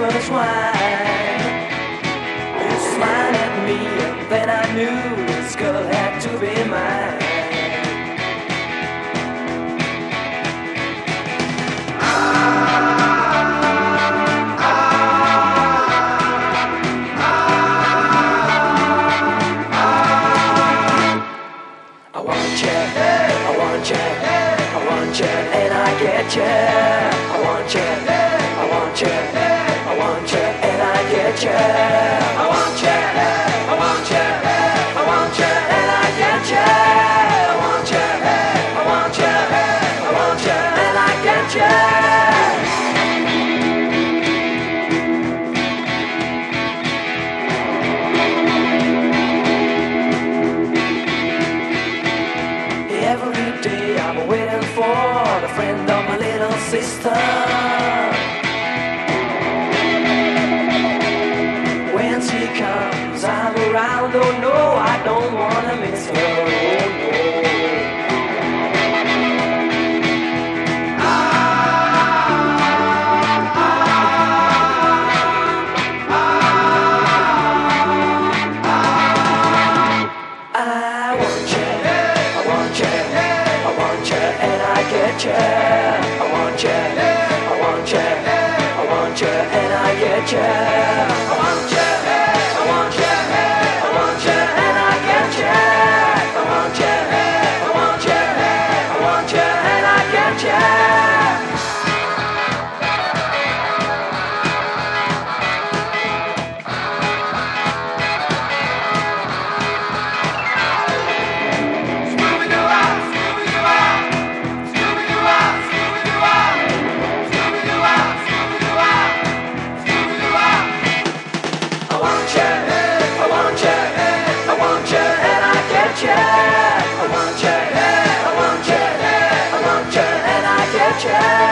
much wine. You smiled at me and then I knew this girl had to be mine. I want you, I want you, I want you, and I get you. I want you, I want you, I want you, and I get you. I want you, I want you, I want you, and I get you. I want you, I want you, I want you, and I get you. Every day I'm waiting for the friend of my little sister. When she comes, I'm around. Oh no, I don't wanna miss her. Oh no. I want you, I want you, I want you, and I get you. I want you, I want you, I want you, and I get you. I want you, I want you, I want you, and I get you. I want you, I want you, I want you, and I get you. I want you, and I get you.